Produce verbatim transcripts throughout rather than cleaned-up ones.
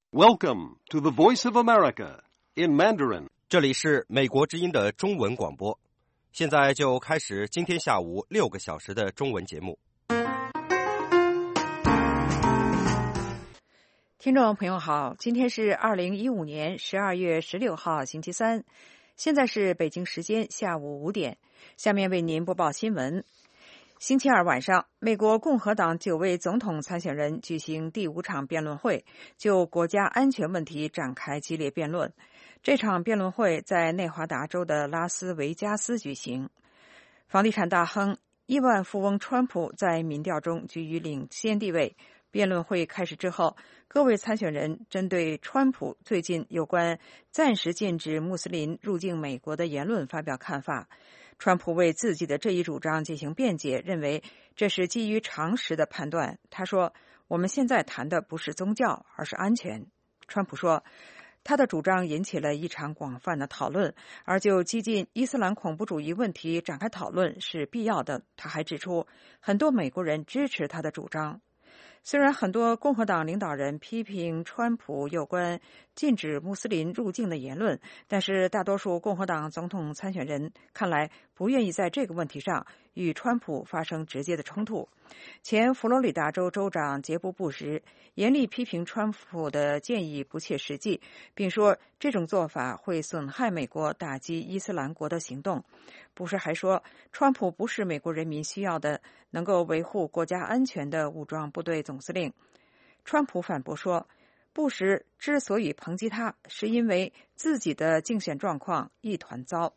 Welcome to the Voice of America in Mandarin. 这里是美国之音的中文广播，现在就开始今天下午六个小时的中文节目。 听众朋友好，今天是二零一五年十二月十六号星期三，现在是北京时间下午五点，下面为您播报新闻。星期二晚上，美国共和党九位总统参选人举行第五场辩论会，就国家安全问题展开激烈辩论。这场辩论会在内华达州的拉斯维加斯举行。房地产大亨、亿万富翁川普在民调中居于领先地位。辩论会开始之后，各位参选人针对川普最近有关暂时禁止穆斯林入境美国的言论发表看法。川普为自己的这一主张进行辩解，认为这是基于常识的判断。他说，我们现在谈的不是宗教，而是安全。川普说，他的主张引起了一场广泛的讨论，而就激进伊斯兰恐怖主义问题展开讨论是必要的。他还指出，很多美国人支持他的主张。虽然很多共和党领导人批评川普有关禁止穆斯林入境的言论，但是大多数共和党总统参选人看来不愿意在这个问题上与川普发生直接的冲突。前佛罗里达州州长杰布·布什严厉批评川普的建议不切实际，并说这种做法会损害美国打击伊斯兰国的行动。布什还说，川普不是美国人民需要的能够维护国家安全的武装部队总司令。川普反驳说，布什之所以抨击他，是因为自己的竞选状况一团糟。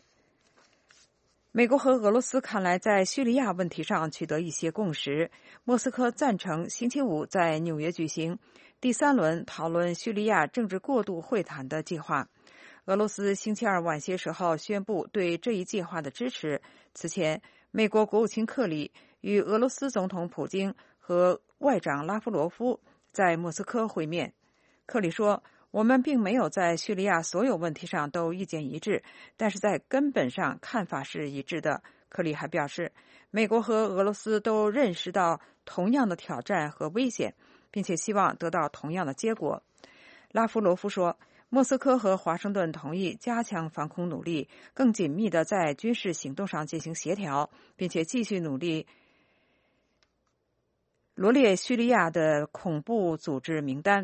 美国和俄罗斯看来在叙利亚问题上取得一些共识。莫斯科赞成星期五在纽约举行第三轮讨论叙利亚政治过渡会谈的计划。俄罗斯星期二晚些时候宣布对这一计划的支持。此前，美国国务卿克里与俄罗斯总统普京和外长拉夫罗夫在莫斯科会面。克里说，我们并没有在叙利亚所有问题上都意见一致，但是在根本上看法是一致的。克里还表示，美国和俄罗斯都认识到同样的挑战和危险，并且希望得到同样的结果。拉夫罗夫说，莫斯科和华盛顿同意加强防空努力，更紧密地在军事行动上进行协调，并且继续努力罗列叙利亚的恐怖组织名单。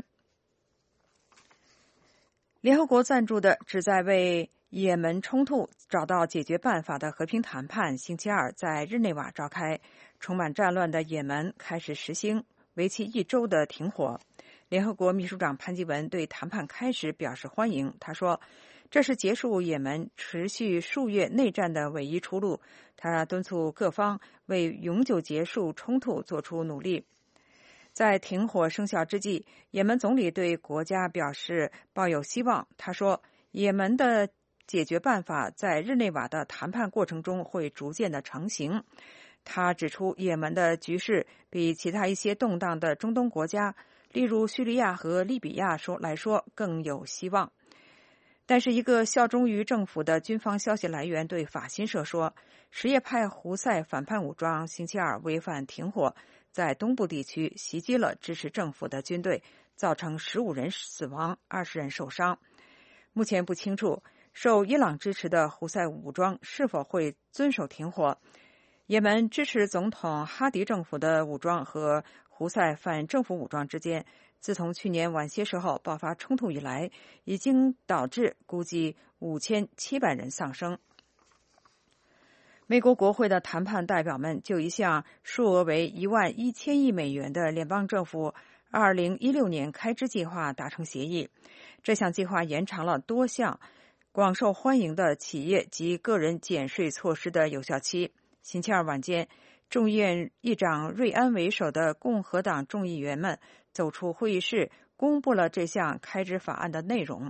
联合国赞助的旨在为也门冲突找到解决办法的和平谈判星期二在日内瓦召开。充满战乱的也门开始实行为期一周的停火。联合国秘书长潘基文对谈判开始表示欢迎。他说，这是结束也门持续数月内战的唯一出路。他敦促各方为永久结束冲突做出努力。在停火生效之际，也门总理对国家表示抱有希望。他说，也门的解决办法在日内瓦的谈判过程中会逐渐的成型。他指出，也门的局势比其他一些动荡的中东国家，例如叙利亚和利比亚说来说更有希望。但是一个效忠于政府的军方消息来源对法新社说，什叶派胡塞反叛武装星期二违反停火，在东部地区袭击了支持政府的军队，造成十五人死亡，二十人受伤。目前不清楚受伊朗支持的胡塞武装是否会遵守停火。也门支持总统哈迪政府的武装和胡塞反政府武装之间，自从去年晚些时候爆发冲突以来，已经导致估计五千七百人丧生。美国国会的谈判代表们就一项数额为一万一千亿美元的联邦政府二零一六年开支计划达成协议。这项计划延长了多项广受欢迎的企业及个人减税措施的有效期。星期二晚间，众议院议长瑞安为首的共和党众议员们走出会议室，公布了这项开支法案的内容。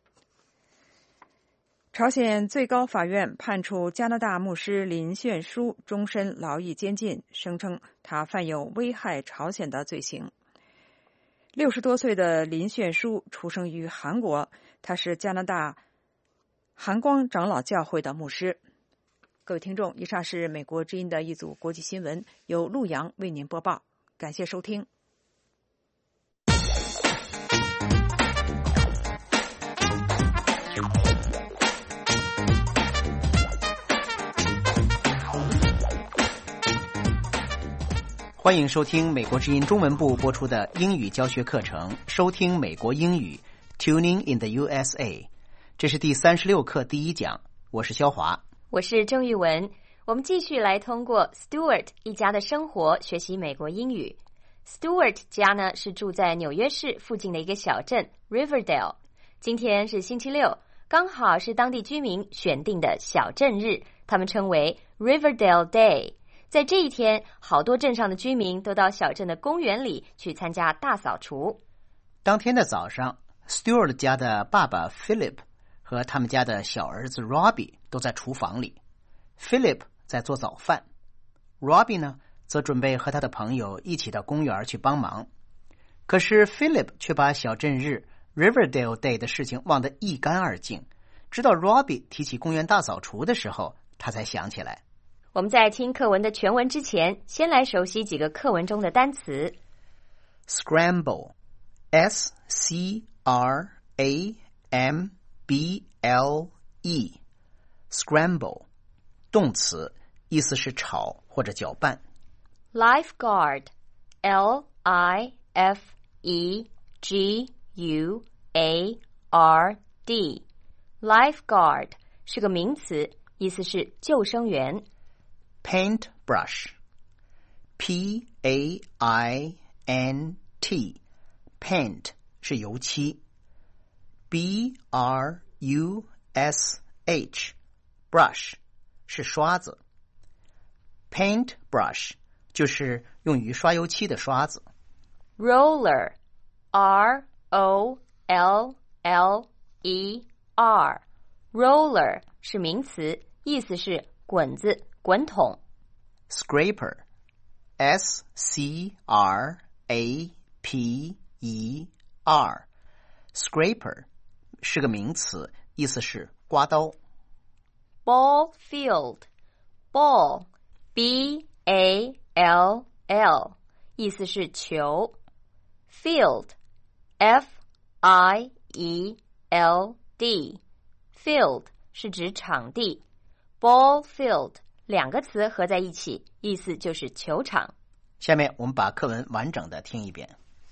朝鲜最高法院判处加拿大牧师林炫书终身劳役监禁，声称他犯有危害朝鲜的罪行。六十多岁的林炫书出生于韩国，他是加拿大韩光长老教会的牧师。各位听众，以上是美国之音的一组国际新闻，由陆洋为您播报，感谢收听。 欢迎收听美国之音中文部播出的英语教学课程，收听美国英语 Tuning in the U S A。 这是第三十六课第一讲，我是肖华， 我是郑玉文。我们继续来通过 Stuart 一家的生活学习美国英语。 Stuart 家呢是住在纽约市附近的一个小镇 Riverdale。 今天是星期六，刚好是当地居民选定的小镇日，他们称为 Riverdale Day。在这一天，好多镇上的居民都到小镇的公园里去参加大扫除。 当天的早上， Stuart 家的爸爸 Philip 和他们家的小儿子 Robbie 都在厨房里。 Philip 在做早饭， Robbie 呢则准备和他的朋友一起到公园去帮忙。可是 Philip 却把小镇日 Riverdale Day 的事情忘得一干二净，直到 Robbie 提起公园大扫除的时候，他才想起来。 我们在听课文的全文之前，先来熟悉几个课文中的单词。 Scramble S C R A M B L E Scramble 动词，意思是炒或者搅拌。 Lifeguard L I F E G U A R D Lifeguard 是个名词，意思是救生员。 Paintbrush P A I N T Paint 是油漆。 B R U S H Brush 是刷子。 Paintbrush 就是用于刷油漆的刷子。 Roller R O L L E R Roller 是名词，意思是滚子滚筒。 Scraper S C R A P E R Scraper 是个名词，意思是刮刀。 Ball field Ball B A L L 意思是球。 Field F I E L D Field 是指场地。 Ball field两个词合在一起，意思就是球场。 下面我们把课文完整的听一遍。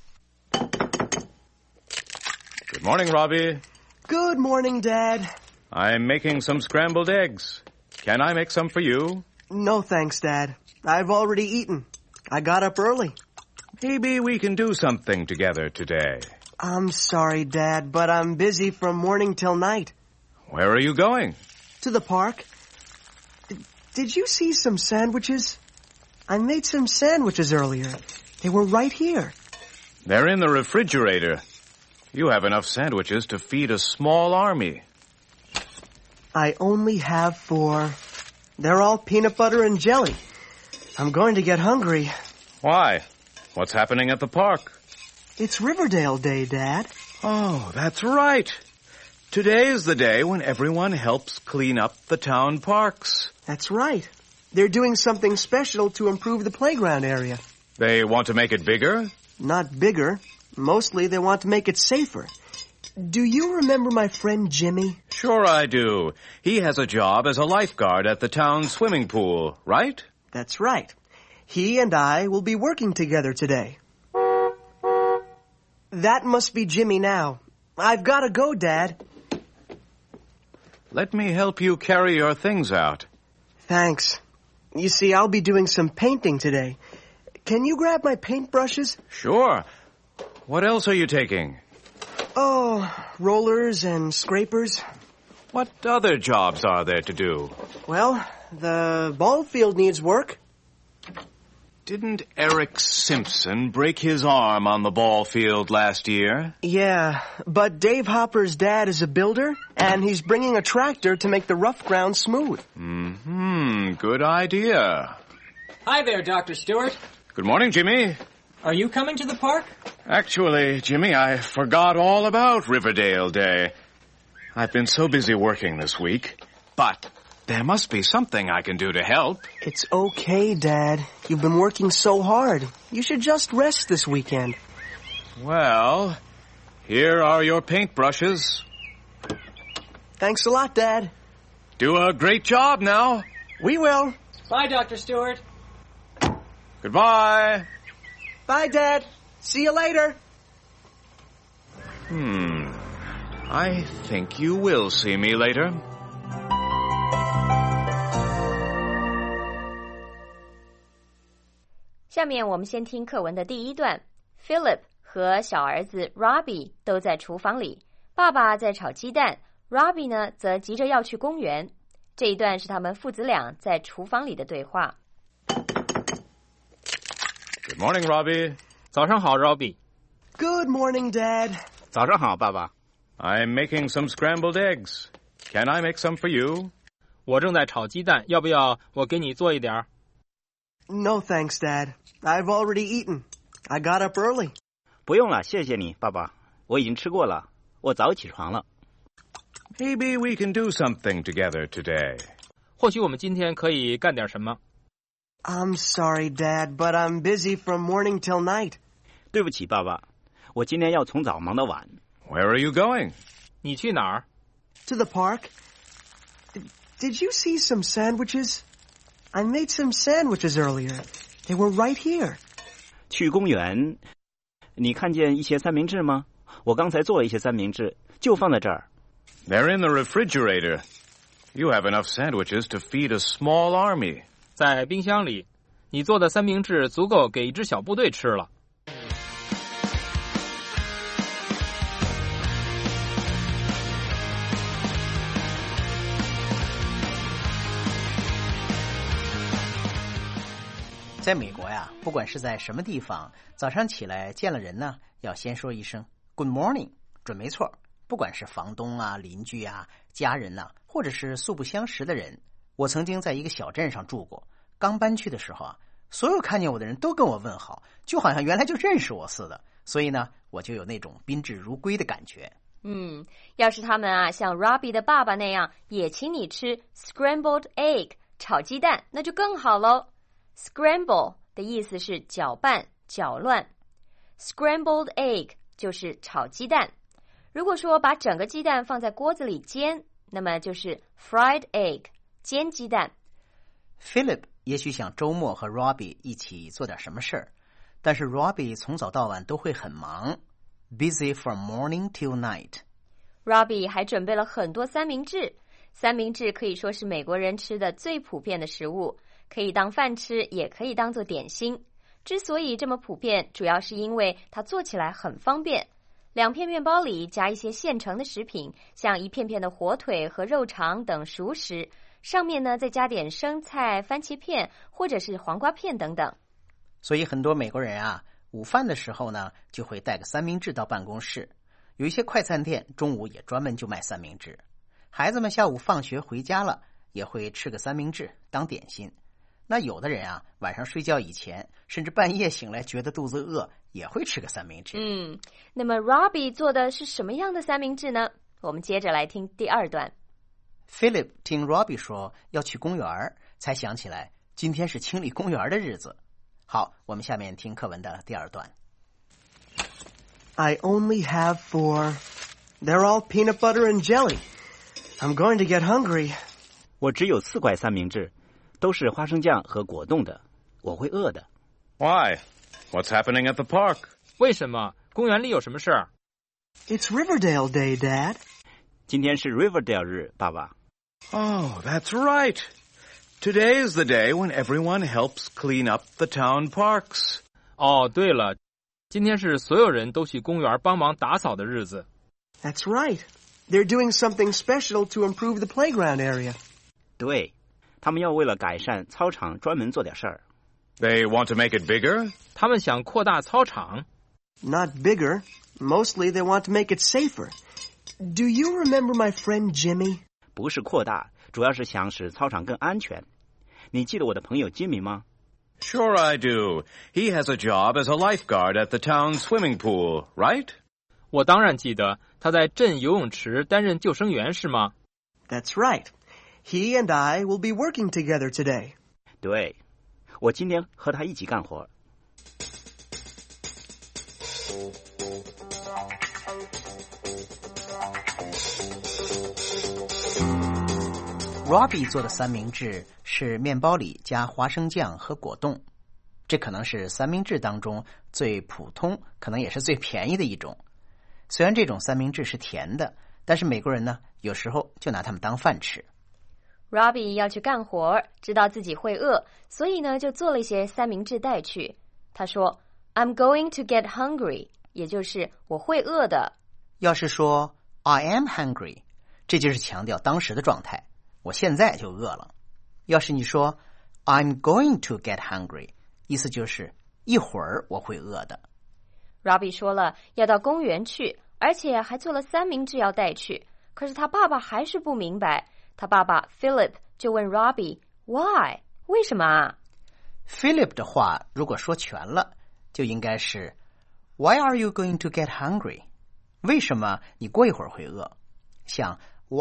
Good morning, Robbie. Good morning, Dad. I'm making some scrambled eggs. Can I make some for you? No thanks, Dad. I've already eaten. I got up early. Maybe we can do something together today. I'm sorry, Dad, but I'm busy from morning till night. Where are you going? To the park. Did you see some sandwiches? I made some sandwiches earlier. They were right here. They're in the refrigerator. You have enough sandwiches to feed a small army. I only have four. They're all peanut butter and jelly. I'm going to get hungry. Why? What's happening at the park? It's Riverdale Day, Dad. Oh, that's right. Today is the day when everyone helps clean up the town parks. That's right. They're doing something special to improve the playground area. They want to make it bigger? Not bigger. Mostly they want to make it safer. Do you remember my friend Jimmy? Sure I do. He has a job as a lifeguard at the town swimming pool, right? That's right. He and I will be working together today. That must be Jimmy now. I've got to go, Dad. Let me help you carry your things out. Thanks. You see, I'll be doing some painting today. Can you grab my paintbrushes? Sure. What else are you taking? Oh, rollers and scrapers. What other jobs are there to do? Well, the ball field needs work. Didn't Eric Simpson break his arm on the ball field last year? Yeah, but Dave Hopper's dad is a builder, and he's bringing a tractor to make the rough ground smooth. Mm-hmm. Good idea. Hi there, Doctor Stewart. Good morning, Jimmy. Are you coming to the park? Actually, Jimmy, I forgot all about Riverdale Day. I've been so busy working this week. But there must be something I can do to help. It's okay, Dad. You've been working so hard. You should just rest this weekend. Well, here are your paintbrushes. Thanks a lot, Dad. Do a great job now. We will. Bye, Doctor Stewart. Goodbye. Bye, Dad. See you later. Hmm. I think you will see me later. 下面我们先听课文的第一段。Philip 和小儿子 Robbie 都在厨房里，爸爸在炒鸡蛋， Robbie 呢则急着要去公园。这一段是他们父子俩在厨房里的对话。 Good morning, Robbie. 早上好 ，Robbie。 Good morning, Dad. 早上好，爸爸。 I'm making some scrambled eggs. Can I make some for you? 我正在炒鸡蛋，要不要我给你做一点？ No thanks, Dad. I've already eaten. I got up early. 不用了，谢谢你，爸爸。我已经吃过了，我早起床了。 Maybe we can do something together today. 或许我们今天可以干点什么。 I'm sorry, Dad, but I'm busy from morning till night. 对不起，爸爸，我今天要从早忙到晚。 Where are you going? 你去哪儿？ To the park. Did, did you see some sandwiches? I made some sandwiches earlier. They were right here. 去公园。你看见一些三明治吗？我刚才做了一些三明治，就放在这儿。 They're in the refrigerator. You have enough sandwiches to feed a small army. 在冰箱里，你做的三明治足够给一支小部队吃了。 在美国呀，不管是在什么地方，早上起来见了人呢，要先说一声 Good morning， 准没错。不管是房东啊、邻居啊、家人呐、啊，或者是素不相识的人。我曾经在一个小镇上住过，刚搬去的时候啊，所有看见我的人都跟我问好，就好像原来就认识我似的。所以呢，我就有那种宾至如归的感觉。 嗯，要是他们啊像 Robbie 的爸爸那样，也请你吃 scrambled egg 炒鸡蛋，那就更好喽。Scramble 的意思是搅拌、搅乱 ，scrambled egg 就是炒鸡蛋。如果说把整个鸡蛋放在锅子里煎，那么就是 fried egg 煎鸡蛋。 Philip 也许想周末和 Robbie 一起做点什么事儿，但是 Robbie 从早到晚都会很忙 ，busy from morning till night。Robbie 还准备了很多三明治，三明治可以说是美国人吃的最普遍的食物。可以当饭吃，也可以当做点心。之所以这么普遍，主要是因为它做起来很方便。两片面包里加一些现成的食品，像一片片的火腿和肉肠等熟食，上面呢再加点生菜、番茄片或者是黄瓜片等等。 所以很多美国人啊，午饭的时候呢，就会带个三明治到办公室。有一些快餐店中午也专门就卖三明治。孩子们下午放学回家了，也会吃个三明治当点心。那有的人啊，晚上睡觉以前，甚至半夜醒来觉得肚子饿，也会吃个三明治。 嗯，那么 Robbie 做的是什么样的三明治呢？我们接着来听第二段。 Philip 听 Robbie 说要去公园，才想起来今天是清理公园的日子。好，我们下面听课文的第二段。 I only have four. They're all peanut butter and jelly. I'm going to get hungry. 我只有四块三明治。都是花生酱和果冻的，我会饿的。 Why? What's happening at the park? 为什么？公园里有什么事儿？ It's Riverdale Day, Dad. 今天是 Riverdale 日，爸爸。 Oh, that's right. Today is the day when everyone helps clean up the town parks. 哦，对了，今天是所有人都去公园帮忙打扫的日子。 That's right. They're doing something special to improve the playground area. 对。他们要为了改善操场专门做点事儿。 They want to make it bigger? 他们想扩大操场。 Not bigger. Mostly they want to make it safer. Do you remember my friend Jimmy? 不是扩大，主要是想使操场更安全。你记得我的朋友 Jimmy 吗？ Sure I do. He has a job as a lifeguard at the town swimming pool, right? 我当然记得，他在镇游泳池担任救生员，是吗？ That's right.He and I will be working together today. 对，我今天和他一起干活。 Robbie 做的三明治是面包里加花生酱和果冻。 这可能是三明治当中最普通，可能也是最便宜的一种。虽然这种三明治是甜的，但是美国人呢，有时候就拿它们当饭吃。 Robbie 要去干活，知道自己会饿，所以呢，就做了一些三明治带去。他说 I'm going to get hungry， 也就是我会饿的。 要是说 I am hungry， 这就是强调当时的状态，我现在就饿了。要是你说 I'm going to get hungry， 意思就是一会儿我会饿的。 Robbie 说了要到公园去，而且还做了三明治要带去，可是他爸爸还是不明白。他爸爸 Philip 就问 Robbie Why？ 为什么啊？ Philip 的话如果说全了，就应该是 Why are you going to get hungry？ 为什么你过一会儿会饿？像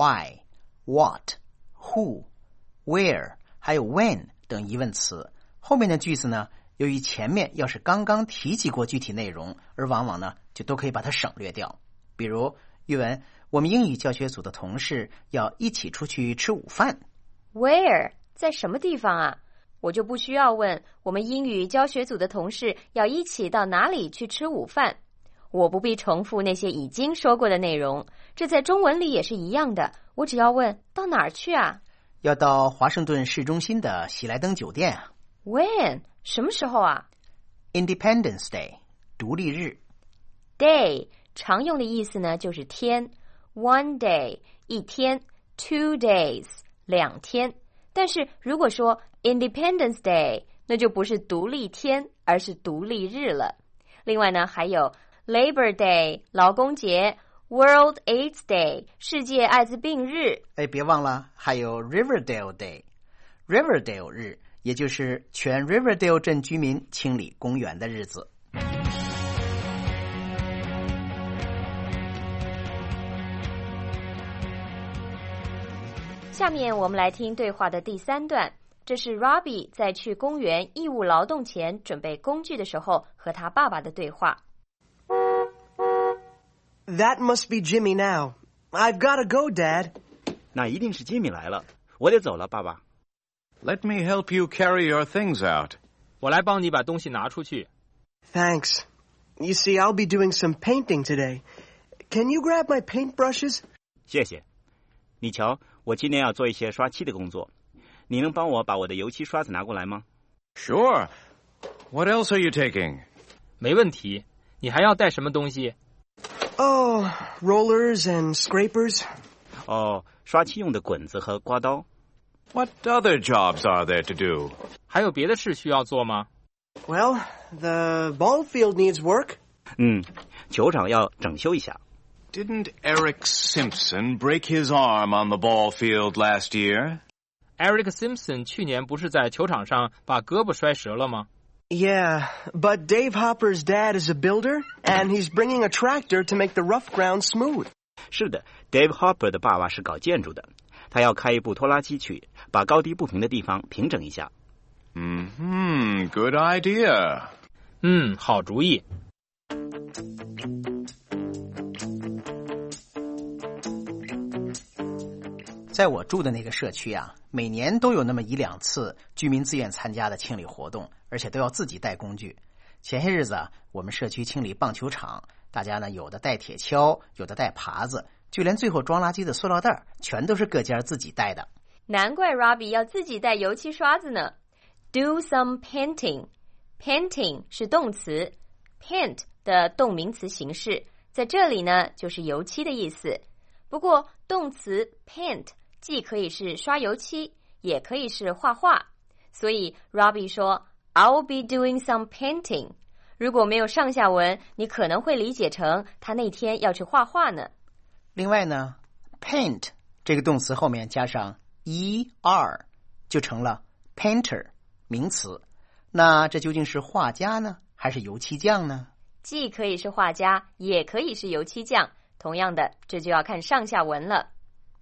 Why、What、Who、Where 还有 When 等疑问词，后面的句子呢，由于前面要是刚刚提及过具体内容，而往往呢就都可以把它省略掉。比如语文，我们英语教学组的同事要一起出去吃午饭。 Where 在什么地方啊？我就不需要问我们英语教学组的同事要一起到哪里去吃午饭。我不必重复那些已经说过的内容，这在中文里也是一样的，我只要问到哪儿去啊？ 要到华盛顿市中心的喜来登酒店啊。 When 什么时候啊？ Independence Day 独立日。 Day 常用的意思呢就是天， One day 一天， Two days 两天。但是如果说 Independence Day， 那就不是独立天，而是独立日了。另外呢还有 Labor Day 劳工节， World AIDS Day 世界艾滋病日。 哎，别忘了还有 Riverdale Day Riverdale 日，也就是全 Riverdale 镇居民清理公园的日子。 下面我们来听对话的第三段，这是 Robbie 在去公园义务劳动前准备工具的时候和他爸爸的对话。 That must be Jimmy now. I've got to go, Dad. 那一定是吉米来了，我得走了，爸爸。 Let me help you carry your things out. 我来帮你把东西拿出去。 Thanks. You see, I'll be doing some painting today. Can you grab my paintbrushes? 谢谢。你瞧，我今天要做一些刷漆的工作，你能帮我把我的油漆刷子拿过来吗？ Sure. What else are you taking? 没问题。你还要带什么东西？ Oh, rollers and scrapers. 哦，刷漆用的滚子和刮刀。 What other jobs are there to do? 还有别的事需要做吗？ Well, the ball field needs work. 嗯，球场要整修一下。 Didn't Eric Simpson break his arm on the ball field last year? Eric Simpson 去年不是在球场上把胳膊摔折了吗？ Yeah, but Dave Hopper's dad is a builder, and he's bringing a tractor to make the rough ground smooth. 是的 ，Dave Hopper 的爸爸是搞建筑的，他要开一部拖拉机去把高低不平的地方平整一下。 Mm-hmm, good idea. 嗯，好主意。 在我住的那个社区啊，每年都有那么一两次居民自愿参加的清理活动，而且都要自己带工具。前些日子啊，我们社区清理棒球场，大家呢有的带铁锹，有的带耙子，就连最后装垃圾的塑料袋全都是各家自己带的。 难怪 Robbie 要自己带油漆刷子呢。Do some painting. Painting 是动词， paint 的动名词形式，在这里呢就是油漆的意思。不过动词 paint 既可以是刷油漆，也可以是画画，所以 Robbie 说 I'll be doing some painting。 如果没有上下文，你可能会理解成他那天要去画画呢。 另外呢 paint 这个动词后面加上 er 就成了 painter 名词。那这究竟是画家呢，还是油漆匠呢？ 既可以是画家，也可以是油漆匠，同样的，这就要看上下文了。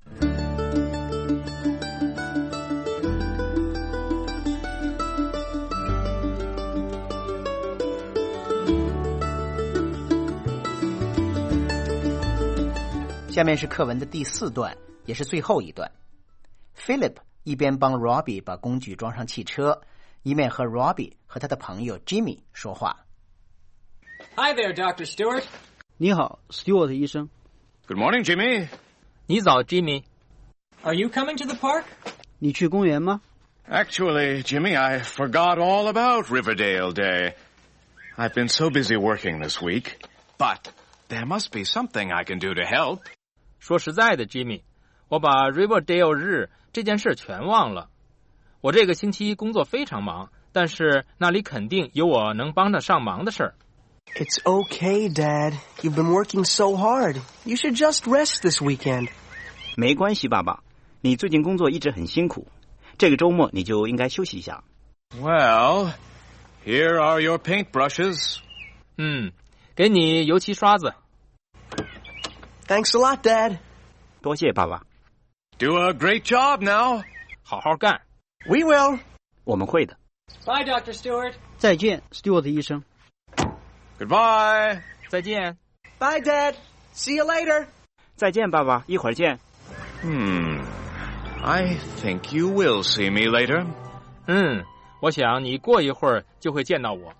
下面是课文的第四段，也是最后一段。Philip 一边帮 Robbie 把工具装上汽车， 一面和 Robbie 和他的朋友 Jimmy 说话。 Hi there, Doctor Stewart. 你好 ，Stewart 医生。 Good morning, Jimmy. 你早 ，Jimmy。 Are you coming to the park? 你去公园吗？ Actually, Jimmy, I forgot all about Riverdale Day. I've been so busy working this week, but there must be something I can do to help. 说实在的 ，Jimmy， 我把 Riverdale 日这件事全忘了。我这个星期工作非常忙，但是那里肯定有我能帮得上忙的事儿。 It's okay, Dad. You've been working so hard. You should just rest this weekend. 没关系，爸爸，你最近工作一直很辛苦，这个周末你就应该休息一下。 Well, here are your paintbrushes. 嗯，给你油漆刷子。 Thanks a lot, Dad. 多谢爸爸。 Do a great job now. 好好干。 We will. 我们会的。 Bye, Doctor Stewart. 再见 ，Stewart 医生。 Goodbye. 再见。 Bye, Dad. See you later. 再见，爸爸，一会儿见。 Hmm. I think you will see me later. 嗯，我想你过一会儿就会见到我。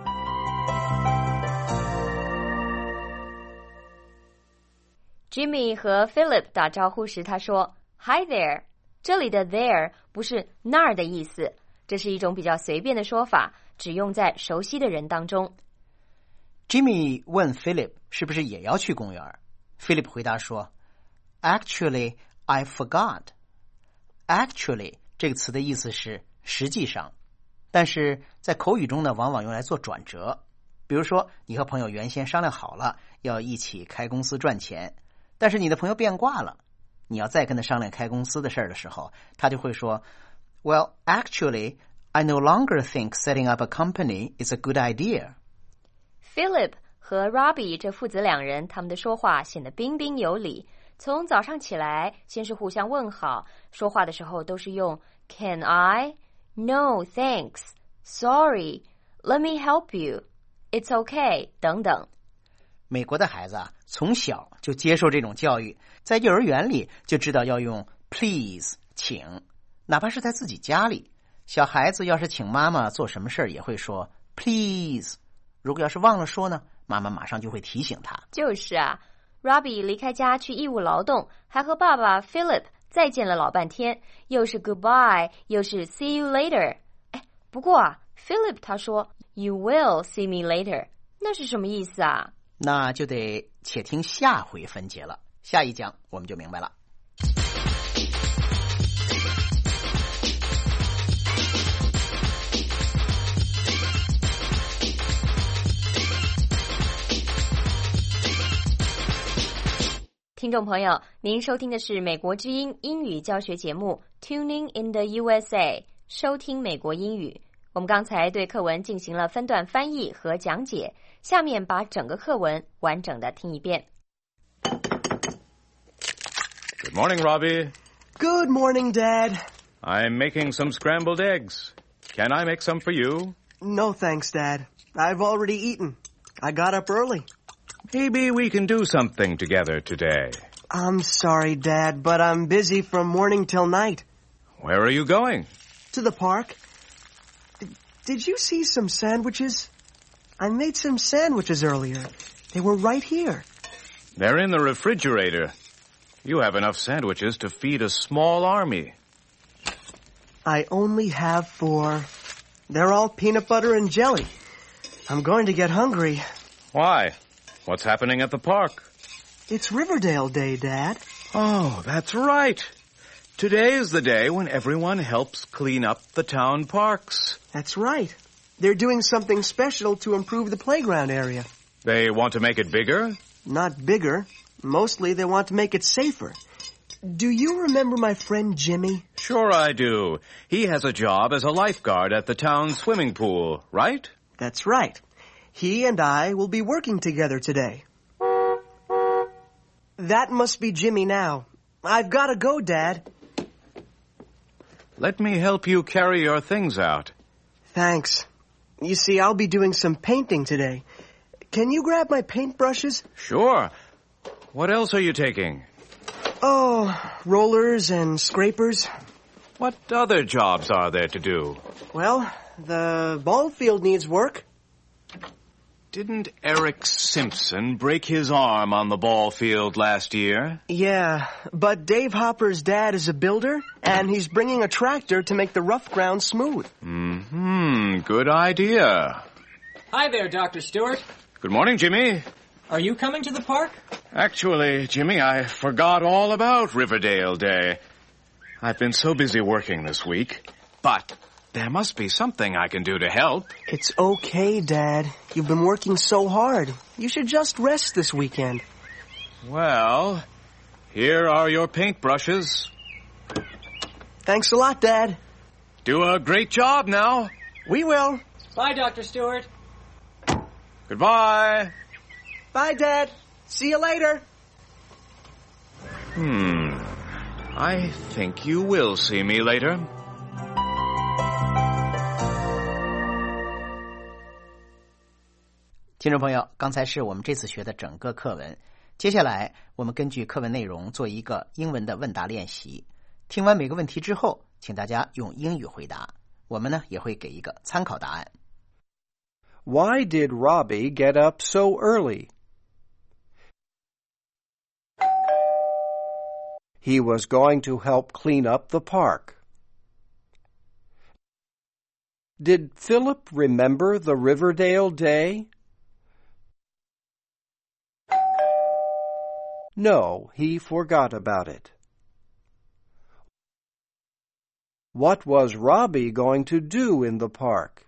Jimmy 和 Philip 打招呼时，他说 "Hi there"， 这里的 there 不是那儿的意思，这是一种比较随便的说法，只用在熟悉的人当中。 Jimmy 问 Philip 是不是也要去公园。Philip 回答说 Actually, I forgot. Actually 这个词的意思是实际上，但是在口语中呢，往往用来做转折。比如说，你和朋友原先商量好了要一起开公司赚钱，但是你的朋友变卦了，你要再跟他商量开公司的事儿的时候，他就会说 Well, actually, I no longer think setting up a company is a good idea. Philip 和 Robbie 这父子两人，他们的说话显得彬彬有礼。从早上起来，先是互相问好，说话的时候都是用 Can I? No, thanks. Sorry. Let me help you. It's okay. 等等。 美国的孩子啊，从小就接受这种教育，在幼儿园里就知道要用 please 请，哪怕是在自己家里，小孩子要是请妈妈做什么事儿，也会说 please。如果要是忘了说呢，妈妈马上就会提醒他。 就是啊。Robbie 离开家去义务劳动，还和爸爸 Philip 再见了老半天，又是 goodbye， 又是 see you later。哎，不过啊 ，Philip 他说 You will see me later， 那是什么意思啊？ 那就得且听下回分解了，下一讲我们就明白了。 听众朋友，您收听的是美国之音英语教学节目 Tuning in the U S A， 收听美国英语。我们刚才对课文进行了分段翻译和讲解，下面把整个课文完整的听一遍。 Good morning, Robbie. Good morning, Dad. I'm making some scrambled eggs. Can I make some for you? No, thanks, Dad. I've already eaten. I got up early. Maybe we can do something together today. I'm sorry, Dad, but I'm busy from morning till night. Where are you going? To the park. D- did you see some sandwiches? I made some sandwiches earlier. They were right here. They're in the refrigerator. You have enough sandwiches to feed a small army. I only have four. They're all peanut butter and jelly. I'm going to get hungry. Why? What's happening at the park? It's Riverdale Day, Dad. Oh, that's right. Today is the day when everyone helps clean up the town parks. That's right. They're doing something special to improve the playground area. They want to make it bigger? Not bigger. Mostly they want to make it safer. Do you remember my friend Jimmy? Sure I do. He has a job as a lifeguard at the town swimming pool, right? That's right. He and I will be working together today. That must be Jimmy now. I've got to go, Dad. Let me help you carry your things out. Thanks. You see, I'll be doing some painting today. Can you grab my paintbrushes? Sure. What else are you taking? Oh, rollers and scrapers. What other jobs are there to do? Well, the ball field needs work. Didn't Eric Simpson break his arm on the ball field last year? Yeah, but Dave Hopper's dad is a builder, and he's bringing a tractor to make the rough ground smooth. Mm-hmm. Good idea. Hi there, Doctor Stewart. Good morning, Jimmy. Are you coming to the park? Actually, Jimmy, I forgot all about Riverdale Day. I've been so busy working this week, but there must be something I can do to help. It's okay, Dad. You've been working so hard. You should just rest this weekend. Well, here are your paintbrushes. Thanks a lot, Dad. Do a great job now. We will. Bye, Doctor Stewart. Goodbye. Bye, Dad. See you later. Hmm. I think you will see me later. 听众朋友，刚才是我们这次学的整个课文，接下来我们根据课文内容做一个英文的问答练习。听完每个问题之后，请大家用英语回答，我们呢也会给一个参考答案。 Why did Robbie get up so early? He was going to help clean up the park. Did Philip remember the Riverdale Day? No, he forgot about it. What was Robbie going to do in the park?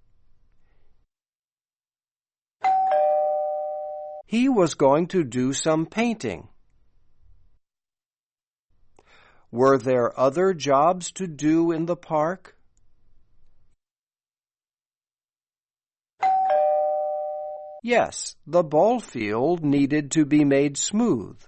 He was going to do some painting. Were there other jobs to do in the park? Yes, the ball field needed to be made smooth. .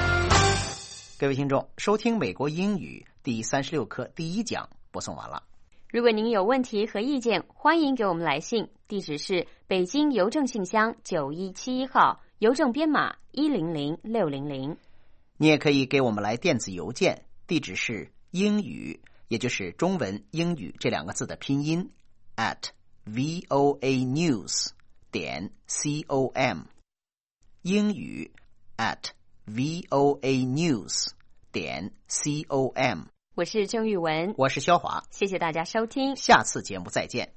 各位听众，收听美国英语第三十六课第一讲播送完了。 如果您有问题和意见，欢迎给我们来信，地址是北京邮政信箱九一七一号，邮政编码一零零六零零。 你也可以给我们来电子邮件，地址是英语，也就是中文英语这两个字的拼音 at voanews 点 com， 英语 at voanews 点 com。 我是郑玉文， 我是肖华， 谢谢大家收听， 下次节目再见。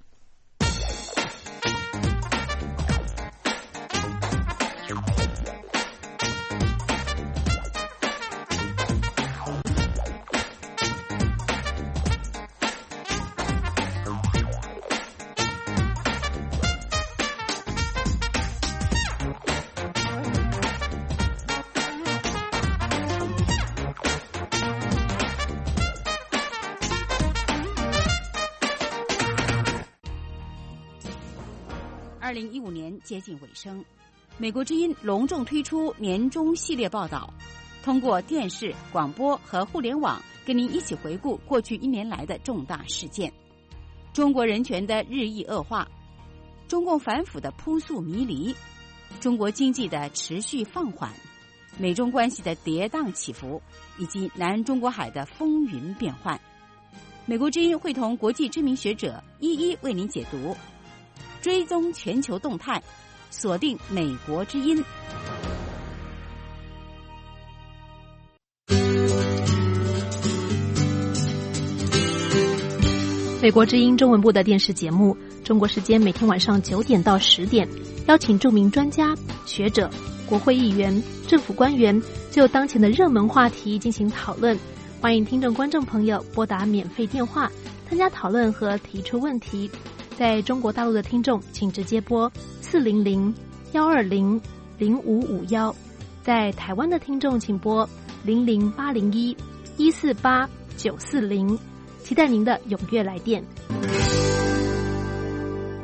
二零一五年接近尾声，美国之音隆重推出年终系列报道，通过电视、广播和互联网，跟您一起回顾过去一年来的重大事件：中国人权的日益恶化，中共反腐的扑朔迷离，中国经济的持续放缓，美中关系的跌宕起伏，以及南中国海的风云变幻。美国之音会同国际知名学者一一为您解读。追踪全球动态，锁定美国之音。 美国之音中文部的电视节目，中国时间每天晚上九点到十点，邀请著名专家、学者、国会议员、政府官员，就当前的热门话题进行讨论。欢迎听众观众朋友拨打免费电话参加讨论和提出问题。在中国大陆的听众，请直接拨四零零幺二零零五五幺；在台湾的听众，请拨零零八零一一四八九四零。期待您的踊跃来电。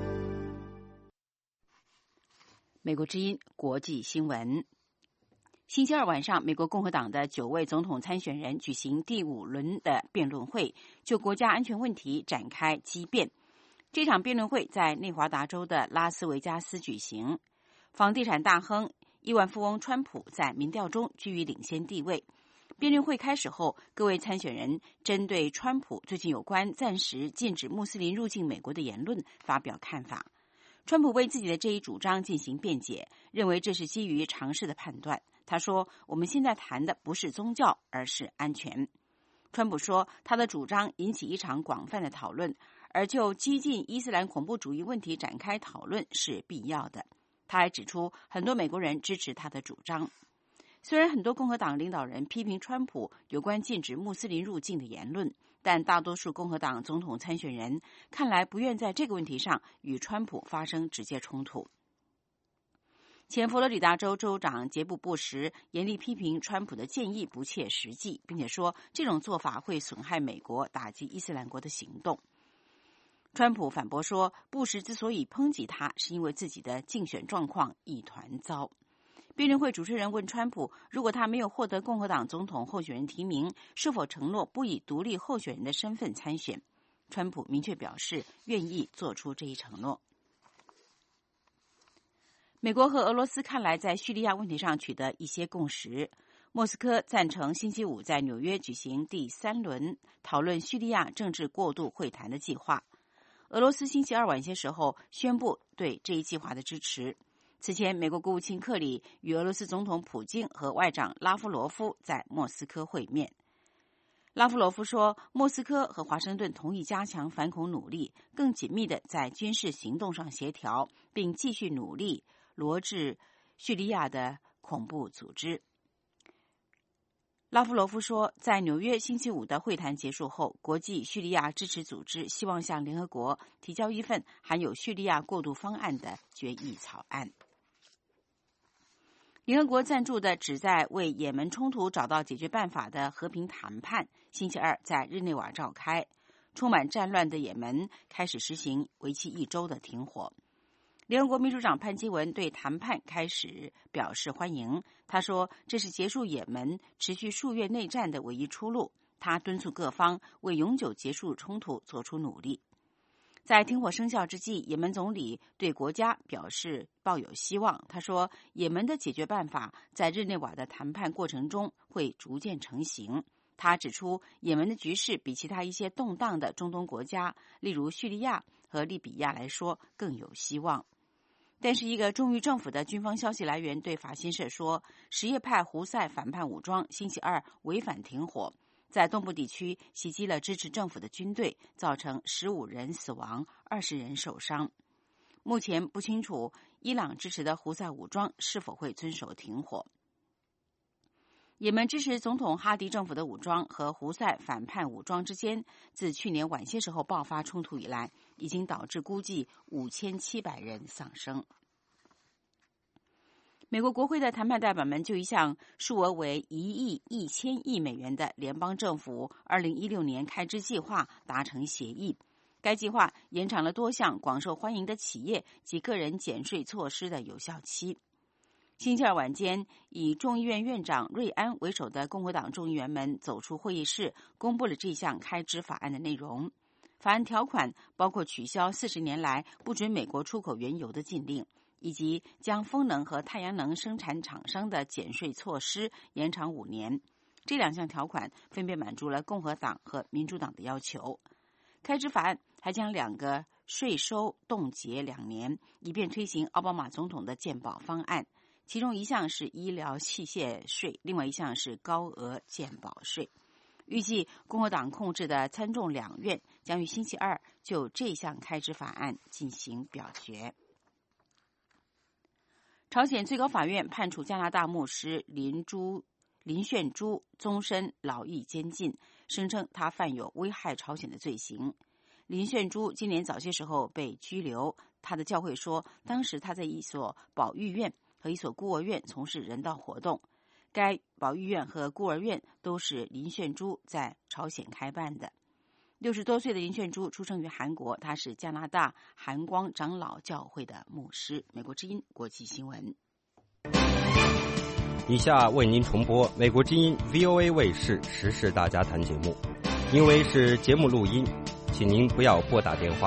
美国之音国际新闻。 星期二晚上，美国共和党的九位总统参选人举行第五轮的辩论会，就国家安全问题展开激辩。这场辩论会在内华达州的拉斯维加斯举行。房地产大亨、亿万富翁川普在民调中居于领先地位。辩论会开始后，各位参选人针对川普最近有关暂时禁止穆斯林入境美国的言论发表看法。川普为自己的这一主张进行辩解，认为这是基于常识的判断。他说：“我们现在谈的不是宗教，而是安全。”川普说，他的主张引起一场广泛的讨论，而就激进伊斯兰恐怖主义问题展开讨论是必要的。他还指出，很多美国人支持他的主张。虽然很多共和党领导人批评川普有关禁止穆斯林入境的言论，但大多数共和党总统参选人看来不愿在这个问题上与川普发生直接冲突。前佛罗里达州州长杰布·布什严厉批评川普的建议不切实际，并且说这种做法会损害美国打击伊斯兰国的行动。川普反驳说，布什之所以抨击他，是因为自己的竞选状况一团糟。辩论会主持人问川普，如果他没有获得共和党总统候选人提名，是否承诺不以独立候选人的身份参选？川普明确表示愿意做出这一承诺。美国和俄罗斯看来在叙利亚问题上取得一些共识。莫斯科赞成星期五在纽约举行第三轮讨论叙利亚政治过渡会谈的计划。俄罗斯星期二晚些时候宣布对这一计划的支持。此前，美国国务卿克里与俄罗斯总统普京和外长拉夫罗夫在莫斯科会面。拉夫罗夫说，莫斯科和华盛顿同意加强反恐努力，更紧密地在军事行动上协调，并继续努力罗治叙利亚的恐怖组织。拉夫罗夫说，在纽约星期五的会谈结束后，国际叙利亚支持组织希望向联合国提交一份含有叙利亚过渡方案的决议草案。联合国赞助的旨在为也门冲突找到解决办法的和平谈判星期二在日内瓦召开，充满战乱的也门开始实行为期一周的停火。联合国秘书长潘基文对谈判开始表示欢迎，他说这是结束也门持续数月内战的唯一出路。他敦促各方为永久结束冲突做出努力。在停火生效之际，也门总理对国家表示抱有希望。他说，也门的解决办法在日内瓦的谈判过程中会逐渐成型。他指出，也门的局势比其他一些动荡的中东国家，例如叙利亚和利比亚来说更有希望。但是一个忠于政府的军方消息来源对法新社说，什叶派胡塞反叛武装星期二违反停火，在东部地区袭击了支持政府的军队，造成十五人死亡，二十人受伤。目前不清楚伊朗支持的胡塞武装是否会遵守停火。也门支持总统哈迪政府的武装和胡塞反叛武装之间，自去年晚些时候爆发冲突以来，已经导致估计五千七百人丧生。美国国会的谈判代表们就一项数额为一亿一千亿美元的联邦政府二零一六年开支计划达成协议。该计划延长了多项广受欢迎的企业及个人减税措施的有效期。星期二晚间，以众议院院长瑞安为首的共和党众议员们走出会议室，公布了这项开支法案的内容。法案条款包括取消四十年来不准美国出口原油的禁令，以及将风能和太阳能生产厂商的减税措施延长五年。这两项条款分别满足了共和党和民主党的要求。开支法案还将两个税收冻结两年，以便推行奥巴马总统的健保方案。其中一项是医疗器械税，另外一项是高额健保税。预计共和党控制的参众两院将于星期二就这项开支法案进行表决。朝鲜最高法院判处加拿大牧师林珠林炫珠终身劳役监禁，声称他犯有危害朝鲜的罪行。林炫珠今年早些时候被拘留，他的教会说，当时他在一所保育院和一所孤儿院从事人道活动。该保育院和孤儿院都是林炫珠在朝鲜开办的。六十多岁的林炫珠出生于韩国，他是加拿大韩光长老教会的牧师。美国之音国际新闻。 以下为您重播美国之音 V O A 卫视时事大家谈节目，因为是节目录音，请您不要拨打电话。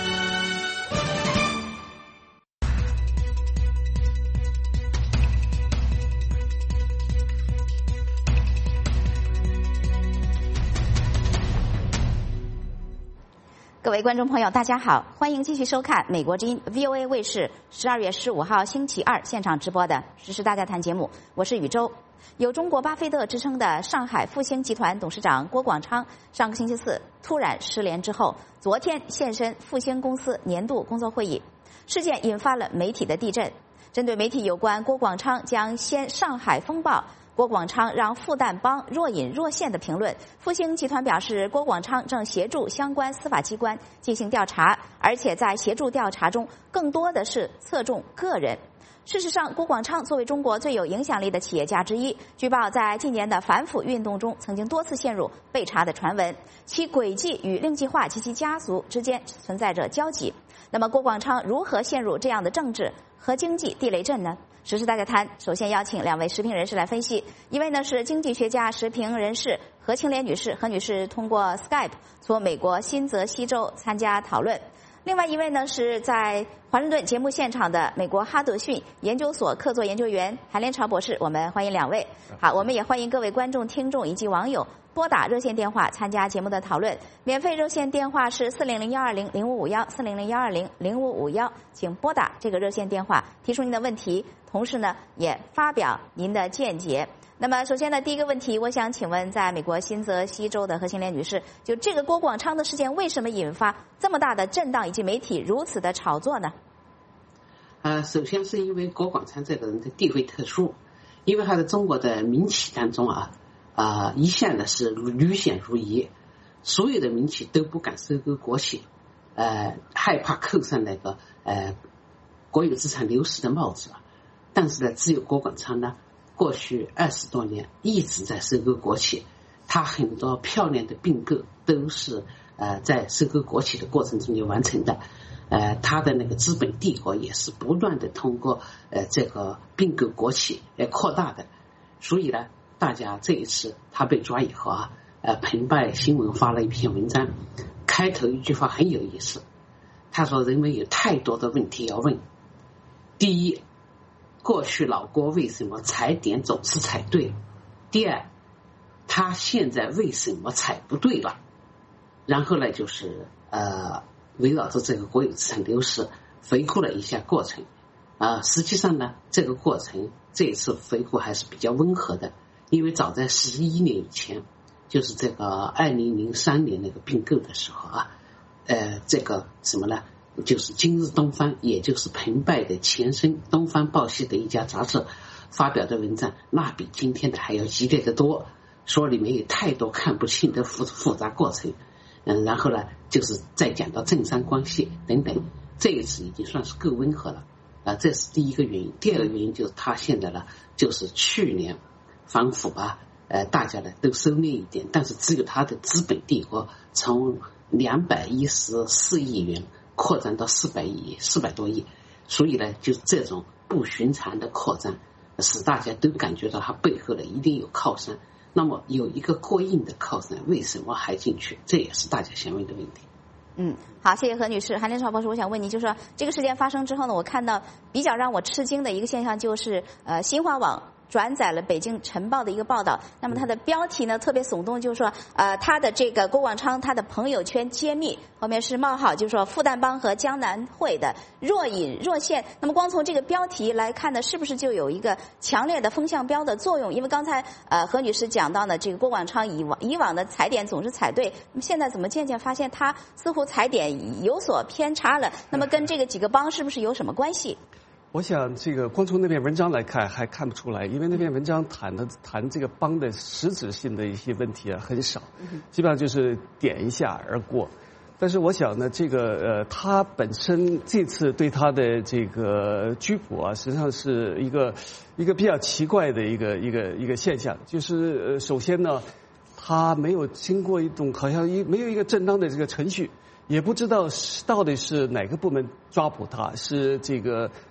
各位观众朋友，大家好，欢迎继续收看美国之音 V O A 卫视十二月十五号星期二现场直播的时事大家谈节目，我是宇宙。有中国巴菲特之称的上海复兴集团董事长郭广昌，上个星期四突然失联之后，昨天现身复兴公司年度工作会议，事件引发了媒体的地震。针对媒体有关郭广昌将掀上海风暴，郭广昌让复旦帮若隐若现的评论，复兴集团表示，郭广昌正协助相关司法机关进行调查，而且在协助调查中更多的是侧重个人。事实上，郭广昌作为中国最有影响力的企业家之一，据报在近年的反腐运动中曾经多次陷入被查的传闻，其轨迹与令计划及其家族之间存在着交集。那么，郭广昌如何陷入这样的政治和经济地雷阵呢？时事大家谈，首先邀请两位时评人士来分析。一位呢是经济学家、时评人士何清莲女士，何女士通过 Skype 从美国新泽西州参加讨论。另外一位呢是在华盛顿节目现场的美国哈德逊研究所客座研究员韩连朝博士，我们欢迎两位。好，我们也欢迎各位观众、听众以及网友拨打热线电话参加节目的讨论。免费热线电话是四零零幺二零零五五幺四零零幺二零零五五幺，请拨打这个热线电话，提出您的问题，同时呢也发表您的见解。那么首先呢，第一个问题，我想请问在美国新泽西州的何清莲女士，就这个郭广昌的事件为什么引发这么大的震荡，以及媒体如此的炒作呢？ 呃，首先是因为郭广昌这个人的地位特殊，因为他在中国的民企当中啊，啊、呃、一向呢是屡险如夷，所有的民企都不敢收购国企，呃，害怕扣上那个呃国有资产流失的帽子，但是呢，只有郭广昌呢。过去二十多年一直在收购国企，他很多漂亮的并购都是呃在收购国企的过程中就完成的，呃他的那个资本帝国也是不断的通过呃这个并购国企来扩大的，所以呢，大家这一次他被抓以后啊，呃澎湃新闻发了一篇文章，开头一句话很有意思，他说人们有太多的问题要问，第一。过去老郭为什么踩点总是踩对？第二，他现在为什么踩不对了？然后呢，就是呃，围绕着这个国有资产流失，回顾了一下过程。啊、呃，实际上呢，这个过程这一次回顾还是比较温和的，因为早在十一年以前，就是这个二零零三年那个并购的时候啊，呃，这个什么呢？就是今日东方，也就是澎湃的前身东方报系的一家杂志发表的文章，那比今天的还要激烈的多，说里面有太多看不清的复复杂过程，嗯，然后呢，就是再讲到政商关系等等，这一次已经算是够温和了啊、呃，这是第一个原因。第二个原因就是他现在呢，就是去年反腐啊，呃，大家呢都收敛一点，但是只有他的资本帝国从两百一十四亿元。扩展到四百亿、四百多亿，所以呢，就这种不寻常的扩张，使大家都感觉到它背后的一定有靠山。那么有一个过硬的靠山，为什么还进去？这也是大家想问的问题。 嗯，好，谢谢何女士。韩连朝博士，我想问你，就是说这个事件发生之后呢，我看到比较让我吃惊的一个现象，就是呃，新华网转载了北京晨报的一个报道，那么它的标题呢特别耸动，就是说呃他的这个郭广昌他的朋友圈揭秘，后面是冒号，就是说复旦帮和江南会的若隐若现。那么光从这个标题来看呢，是不是就有一个强烈的风向标的作用？因为刚才呃何女士讲到呢，这个郭广昌以往以往的踩点总是踩对，那么现在怎么渐渐发现他似乎踩点有所偏差了？那么跟这个几个帮是不是有什么关系？ 我想这个光从那篇文章来看还看不出来，因为那篇文章谈的谈这个帮的实质性的一些问题啊很少，基本上就是点一下而过。但是我想呢，这个呃，他本身这次对他的这个拘捕啊，实际上是一个一个比较奇怪的一个一个一个现象，就是呃，首先呢，他没有经过一种好像一没有一个正当的这个程序。也不知道到底是哪个部门抓捕他，是这个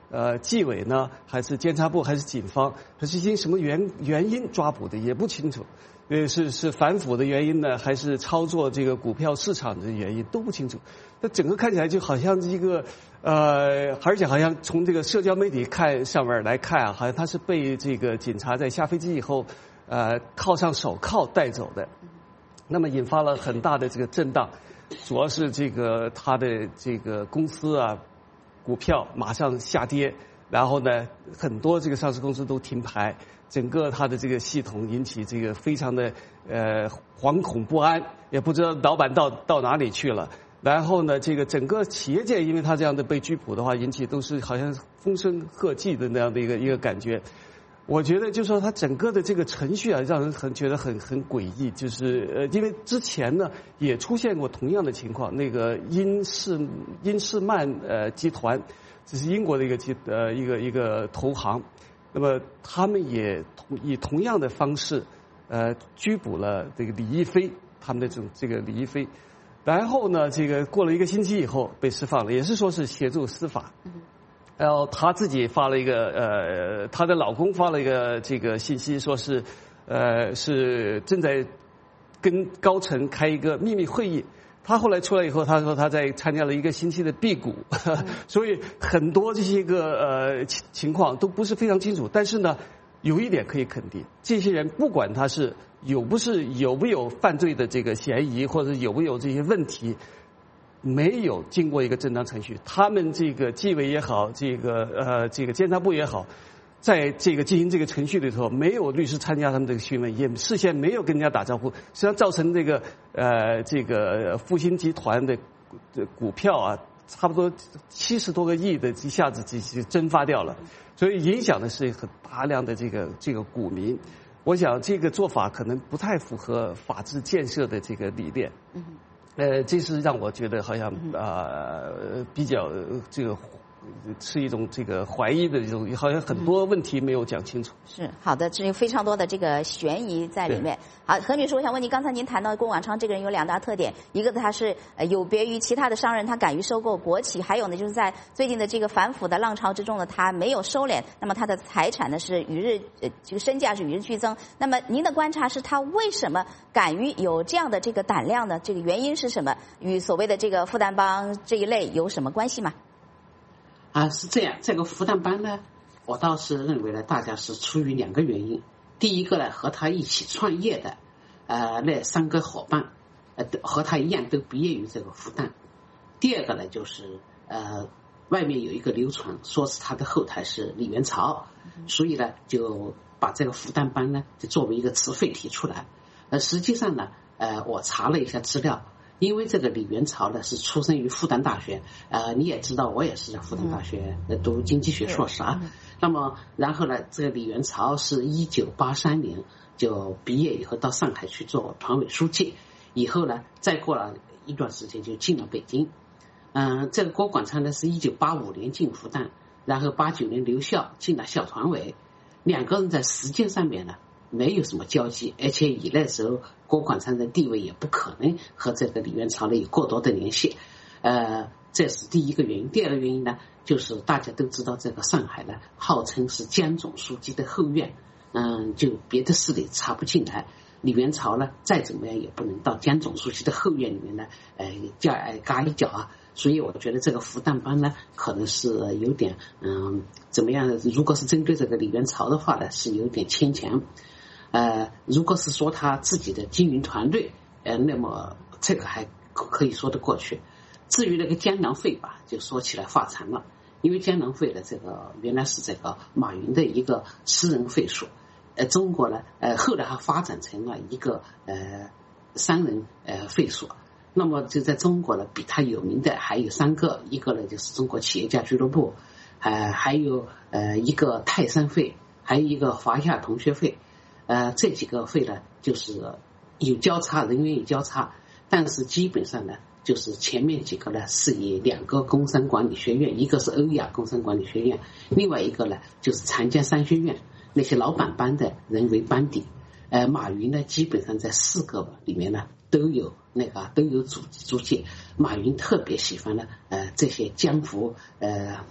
呃纪委呢，还是监察部，还是警方，还是因什么原原因抓捕的也不清楚。呃，是是反腐的原因呢，还是操作这个股票市场的原因都不清楚。那整个看起来就好像一个呃，而且好像从这个社交媒体看上面来看啊，好像他是被这个警察在下飞机以后，呃，铐上手铐带走的。那么引发了很大的这个震荡，主要是这个他的这个公司啊，股票马上下跌，然后呢，很多这个上市公司都停牌。整个它的这个系统引起这个非常的呃惶恐不安，也不知道老板到到哪里去了。然后呢，这个整个企业界，因为他这样的被拘捕的话，引起都是好像风声鹤唳的那样的一个一个感觉。我觉得就是说，它整个的这个程序啊，让人很觉得很很诡异。就是呃，因为之前呢也出现过同样的情况，那个英士英士曼呃集团，这是英国的一个集呃一个一个投行。那么他们也同以同样的方式，呃，拘捕了这个李一飞，他们的这种这个李一飞，然后呢，这个过了一个星期以后被释放了，也是说是协助司法。然后他自己发了一个呃，她的老公发了一个这个信息，说是呃是正在跟高层开一个秘密会议。他后来出来以后，他说他在参加了一个星期的辟谷，嗯、所以很多这些个呃情况都不是非常清楚。但是呢，有一点可以肯定，这些人不管他是有不是有没有犯罪的这个嫌疑，或者有没有这些问题，没有经过一个正当程序。他们这个纪委也好，这个呃这个监察部也好。在这个进行这个程序的时候，没有律师参加他们这个询问，也事先没有跟人家打招呼，实际上造成这个呃这个复兴集团的股票啊，差不多七十多个亿的一下子就就蒸发掉了，所以影响的是很大量的这个这个股民。我想这个做法可能不太符合法治建设的这个理念。嗯，呃，这是让我觉得好像呃比较这个。是一种这个怀疑的一种，好像很多问题没有讲清楚。 是好的，这有非常多的这个悬疑在里面。好，何女士，我想问您，刚才您谈到郭广昌这个人有两大特点，一个他是呃有别于其他的商人，他敢于收购国企；还有呢，就是在最近的这个反腐的浪潮之中呢，他没有收敛，那么他的财产呢是与日呃这个身价是与日俱增。那么您的观察是他为什么敢于有这样的这个胆量呢？这个原因是什么？与所谓的这个复旦帮这一类有什么关系吗？ 啊，是这样，这个复旦帮呢，我倒是认为呢，大家是出于两个原因。第一个呢，和他一起创业的，呃，那三个伙伴，呃，和他一样都毕业于这个复旦。第二个呢，就是呃，外面有一个流传，说是他的后台是李元朝，所以呢，就把这个复旦帮呢，就作为一个词汇提出来。呃，实际上呢，呃，我查了一下资料。因为这个李元朝呢是出生于复旦大学，呃，你也知道，我也是在复旦大学读经济学硕士啊。嗯、那么，然后呢，这个李元朝是一九八三年就毕业以后到上海去做团委书记，以后呢，再过了一段时间就进了北京。嗯、呃，这个郭广昌呢是一九八五年进复旦，然后八九年留校进了校团委，两个人在时间上面呢没有什么交集，而且以那时候郭广昌的地位也不可能和这个李元朝呢有过多的联系，呃，这是第一个原因。第二个原因呢，就是大家都知道这个上海呢号称是江总书记的后院，嗯，就别的势力插不进来。李元朝呢再怎么样也不能到江总书记的后院里面呢，呃，叫呃嘎一脚啊。所以我觉得这个复旦帮呢，可能是有点嗯怎么样的？如果是针对这个李元朝的话呢，是有点牵强。呃，如果是说他自己的经营团队，呃，那么这个还可以说得过去。至于那个江南会吧，就说起来话长了，因为江南会的这个原来是这个马云的一个私人会所，呃，中国呢，呃，后来还发展成了一个呃商人呃会所。那么就在中国呢，比他有名的还有三个，一个呢就是中国企业家俱乐部，呃，还有呃一个泰山会，还有一个华夏同学会。呃，这几个会呢，就是有交叉，人员有交叉，但是基本上呢，就是前面几个呢是以两个工商管理学院，一个是欧亚工商管理学院，另外一个呢就是长江商学院那些老板班的人为班底。呃，马云呢，基本上在四个里面呢都有那个都有足足迹。马云特别喜欢呢，呃，这些江湖呃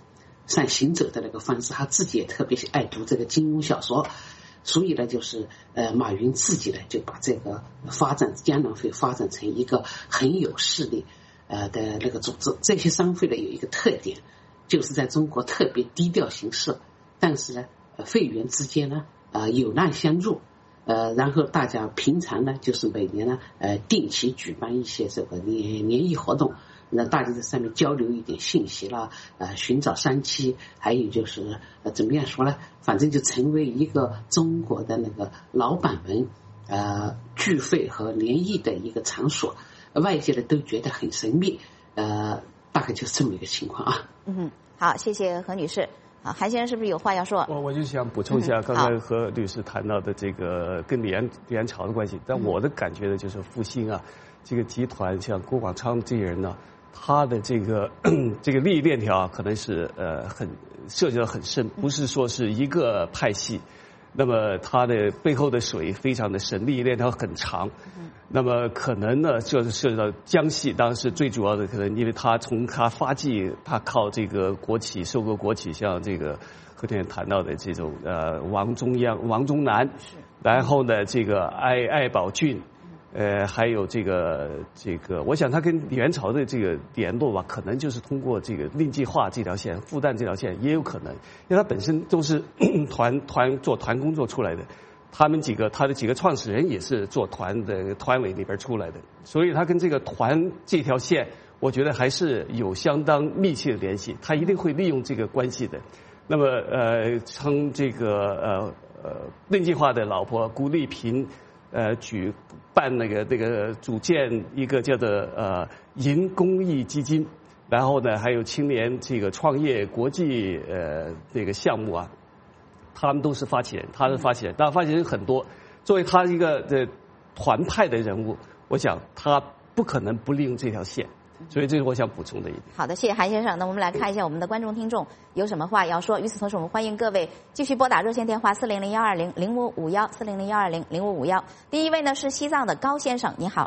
算行走的那个方式，他自己也特别爱读这个金庸小说，所以呢，就是呃，马云自己呢就把这个发展江南会发展成一个很有势力呃的那个组织。这些商会呢有一个特点，就是在中国特别低调行事，但是呢，呃、会员之间呢呃有难相助。呃，然后大家平常呢，就是每年呢，呃，定期举办一些这个联联谊活动，那大家在上面交流一点信息啦，呃，寻找商机，还有就是呃，怎么样说呢？反正就成为一个中国的那个老板们呃聚会和联谊的一个场所，外界的都觉得很神秘，呃，大概就是这么一个情况啊。 嗯，好，谢谢何女士。啊，韩先生是不是有话要说？ 我我就想补充一下， 嗯、 刚才何律师谈到的这个跟李元李元朝的关系，但我的感觉呢，就是复兴啊，这个集团像郭广昌这些人呢，他的这个这个利益链条啊，可能是呃很涉及到很深，不是说是一个派系。那么它的背后的水非常的深，利益链条很长。那么可能呢，就是涉及到江系，当然是最主要的，可能因为它从它发迹，它靠这个国企收购国企，像这个何天谈到的这种呃王中央、王中南，然后呢这个爱爱宝骏。呃，还有这个这个，我想他跟李元朝的这个联络吧，可能就是通过这个令计划这条线、复旦这条线也有可能，因为他本身都是团团做团工作出来的，他们几个他的几个创始人也是做团的团委里边出来的，所以他跟这个团这条线，我觉得还是有相当密切的联系，他一定会利用这个关系的。那么呃，称这个呃呃令计划的老婆辜丽萍。呃，举办那个那个组建一个叫做呃银公益基金，然后呢还有青年这个创业国际呃那个项目啊，他们都是发起人，他是发起人，当然发起人很多。作为他一个的团派的人物，我想他不可能不利用这条线。所以这是我想补充的一点。 好的，谢谢韩先生。那我们来看一下我们的观众听众有什么话要说。与此同时，我们欢迎各位继续拨打热线电话四零零幺二零零五五幺四零零幺二零零五五幺。第一位呢是西藏的高先生，你好。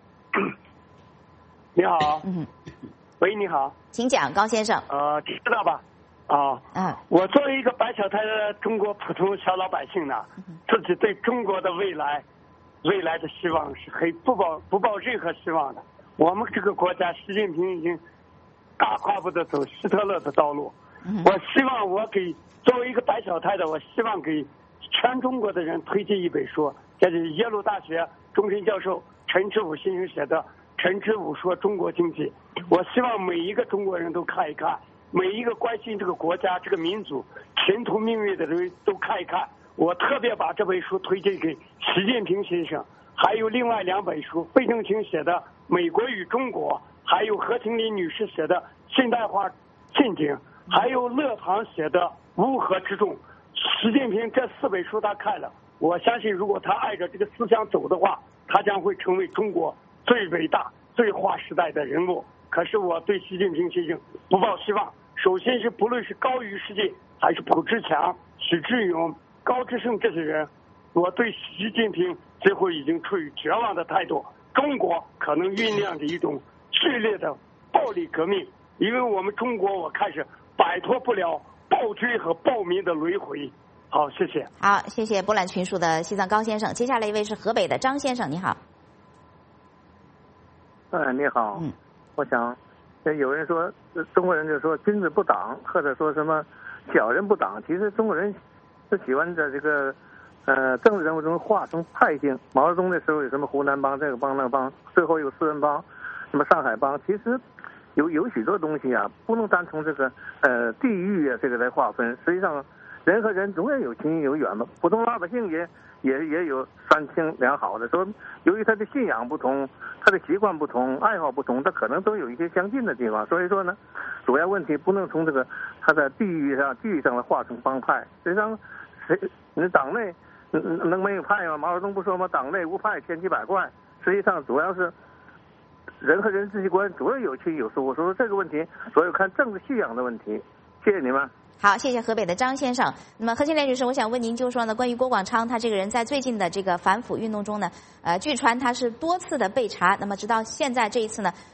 你好。 嗯。 喂，你好。 请讲，高先生。 呃，知道吧？啊。 嗯。 我作为一个白小台的中国普通小老百姓呢，自己对中国的未来，未来的希望是很不抱不抱任何希望的。我们这个国家，习近平已经大跨步的走希特勒的道路。我希望我给作为一个白小太的，我希望给全中国的人推荐一本书，这是耶鲁大学终身教授陈之武先生写的《陈之武说中国经济》。我希望每一个中国人都看一看，每一个关心这个国家、这个民族前途命运的人都看一看。我特别把这本书推荐给习近平先生。还有另外两本书，费正清写的《美国与中国》，还有何庆林女士写的《现代化陷阱》，还有乐堂写的《乌合之众》。习近平这四本书他看了，我相信如果他按照这个思想走的话，他将会成为中国最伟大、最划时代的人物。可是我对习近平先生不抱希望。首先是不论是高于世界，还是卜志强、许志勇、高志胜这些人，我对习近平最后已经处于绝望的态度。中国可能酝酿着一种剧烈的暴力革命，因为我们中国我看是摆脱不了暴君和暴民的轮回。好，谢谢。 好，谢谢波澜群书的西藏高先生。接下来一位是河北的张先生，你好。 嗯，你好。嗯，我想，有人说中国人就说君子不党，或者说什么小人不党。其实中国人是喜欢在这个。呃，政治人物中划成派性。毛泽东的时候有什么湖南帮、这个帮、那个帮，最后有四人帮，什么上海帮。其实有有许多东西啊，不能单从这个呃地域啊这个来划分。实际上，人和人总也有情有缘嘛。普通老百姓也也也有三清两好的。说由于他的信仰不同，他的习惯不同，爱好不同，他可能都有一些相近的地方。所以说呢，主要问题不能从这个他的地域上、地域上来划成帮派。实际上，谁你党内。能没有派吗？毛泽东不说吗？党内无派，千奇百怪。实际上，主要是人和人际关系主要有亲有疏。我说这个问题，主要看政治信仰的问题。谢谢你们。 好，谢谢河北的张先生。那么何庆莲女士，我想问您，就是说呢，关于郭广昌他这个人在最近的这个反腐运动中呢，呃，据传他是多次的被查，那么直到现在这一次呢，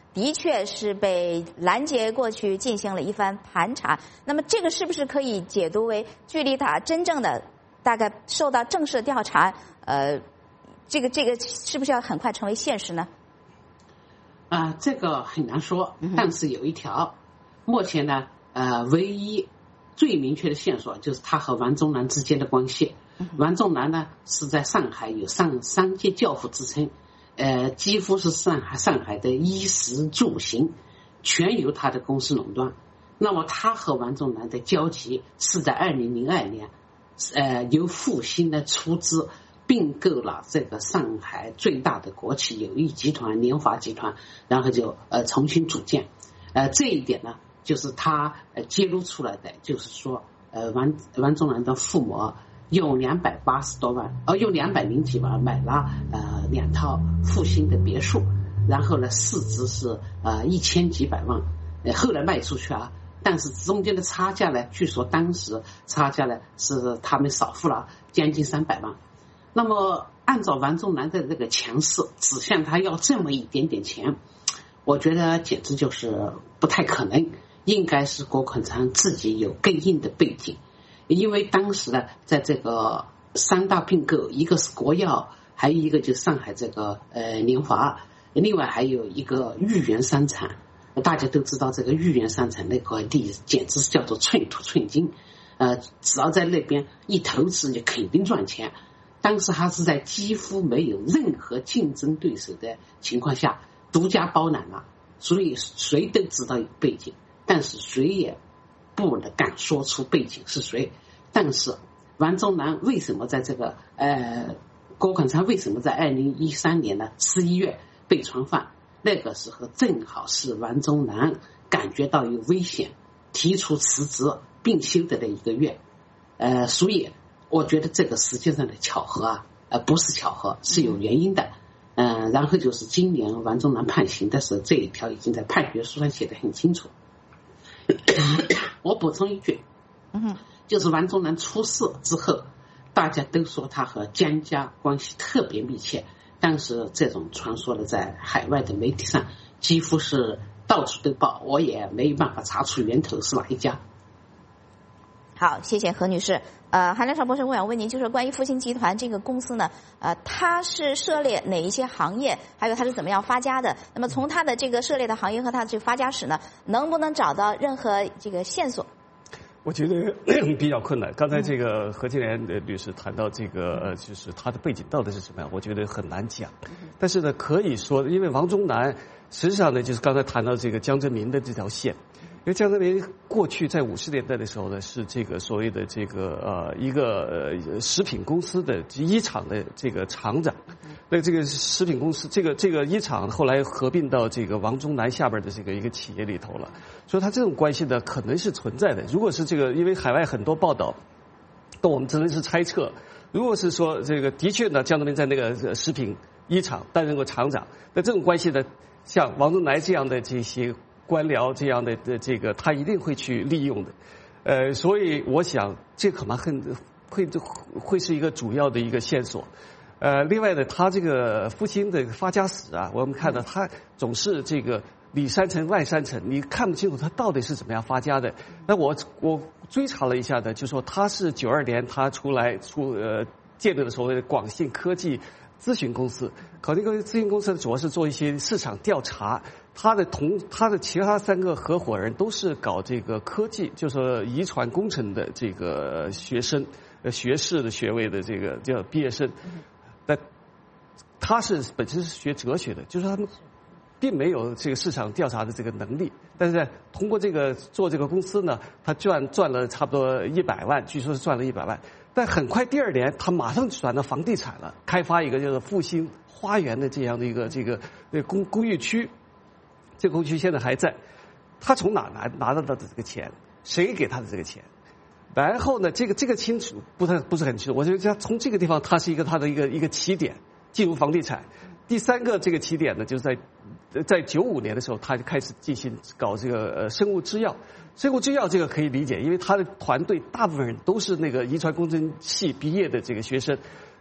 的确是被拦截过去进行了一番盘查。那么这个是不是可以解读为距离他真正的大概受到正式调查，呃，这个这个是不是要很快成为现实呢？ 啊、呃，这个很难说，但是有一条，目前呢，呃，唯一最明确的线索就是他和王宗南之间的关系。王宗南呢是在上海有上商界教父之称，呃，几乎是上海上海的衣食住行全由他的公司垄断。那么他和王宗南的交集是在二零零二年，呃，由复兴呢出资并购了这个上海最大的国企友谊集团联华集团，然后就呃重新组建。呃，这一点呢，就是他呃揭露出来的，就是说，呃，王王宗南的父母用两百八十多万，呃，用两百零几万买了呃两套复兴的别墅，然后呢，市值是呃一千几百万，呃，后来卖出去啊。但是中间的差价呢，据说当时差价呢是他们少付了将近三百万。那么按照王宗南的这个强势，只向他要这么一点点钱，我觉得简直就是不太可能，应该是郭孔昌自己有更硬的背景。因为当时呢，在这个三大并购，一个是国药，还有一个就是上海这个呃联华，另外还有一个豫园商场。大家都知道这个豫园商场那块地简直是叫做寸土寸金，呃，只要在那边一投资就肯定赚钱。当时还是在几乎没有任何竞争对手的情况下独家包揽了，所以谁都知道有背景，但是谁也不能敢说出背景是谁。但是王宗南为什么在这个呃郭孔昌为什么在二零一三年呢十一月被传唤？那个时候正好是王宗南感觉到有危险，提出辞职并休的那一个月，呃，所以我觉得这个实际上的巧合啊，呃，不是巧合，是有原因的。嗯、呃，然后就是今年王宗南判刑的时候，这一条已经在判决书上写得很清楚。我补充一句，嗯，就是王宗南出事之后，大家都说他和江家关系特别密切。但是这种传说呢，在海外的媒体上几乎是到处都报，我也没办法查出源头是哪一家。 好，谢谢何女士。呃，韩亮少博士，我想问您，就是关于复兴集团这个公司呢，呃，它是涉猎哪一些行业，还有它是怎么样发家的？那么从它的这个涉猎的行业和它的这个发家史呢，能不能找到任何这个线索？ 我觉得比较困难。刚才这个何金莲律师谈到这个，呃，就是他的背景到底是什么样，我觉得很难讲。但是呢，可以说，因为王宗南实际上呢，就是刚才谈到这个江泽民的这条线。因为江泽民过去在五十年代的时候呢，是这个所谓的这个呃一个呃食品公司的一厂的这个厂长。那这个食品公司，这个这个一厂后来合并到这个王宗南下边的这个一个企业里头了，所以他这种关系呢可能是存在的。如果是这个，因为海外很多报道，但我们只能是猜测。如果是说这个的确呢，江泽民在那个食品一厂担任过厂长，那这种关系呢，像王宗南这样的这些官僚这样的的这个，他一定会去利用的。呃，所以我想这可能很会会是一个主要的一个线索。呃，另外呢，他这个复兴的发家史啊，我们看到他总是这个里三层外三层，你看不清楚他到底是怎么样发家的。那我我追查了一下呢，就说他是九二年他出来出呃建立了所谓的广信科技咨询公司，搞这个咨询公司主要是做一些市场调查。他的同他的其他三个合伙人都是搞这个科技，就是遗传工程的这个学生，呃学士的学位的这个叫毕业生。那他是本身是学哲学的，就是他们并没有这个市场调查的这个能力，但是呢通过这个做这个公司呢，他赚赚了差不多一百万，据说是赚了一百万。但很快第二年，他马上转到房地产了，开发一个叫做复兴花园的这样的一个这个那公公寓区，这个公寓区现在还在。他从哪拿拿到的这个钱？谁给他的这个钱？然后呢，这个这个清楚不太不是很清楚。我觉得他从这个地方，它是一个他的一个一个起点，进入房地产。第三个这个起点呢，就是在在九五年的时候，他就开始进行搞这个呃生物制药。生物制药这个可以理解，因为他的团队大部分人都是那个遗传工程系毕业的这个学生。